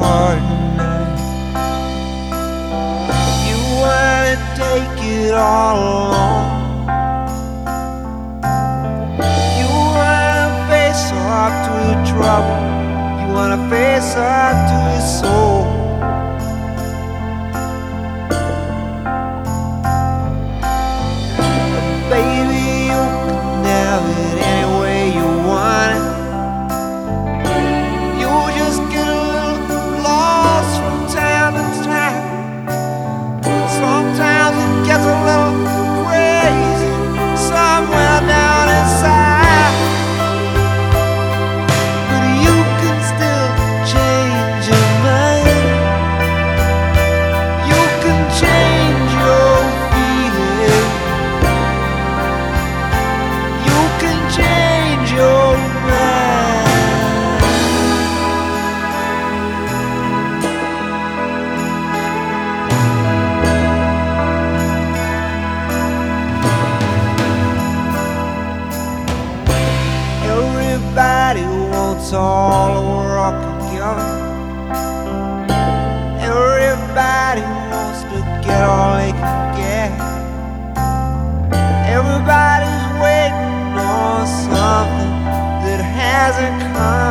apart tonight. You wanna take it all alone. You wanna face up to your trouble. You wanna face up to your soul. Baby, you can have it any way you want it. You just get a little lost from time to time. Sometimes it gets a little crazy somewhere down inside. But you can still change your mind. You can change your feeling. You can change your mind. Everybody wants all the world together. Everybody wants to get all they can get. Everybody's waiting on something that hasn't come.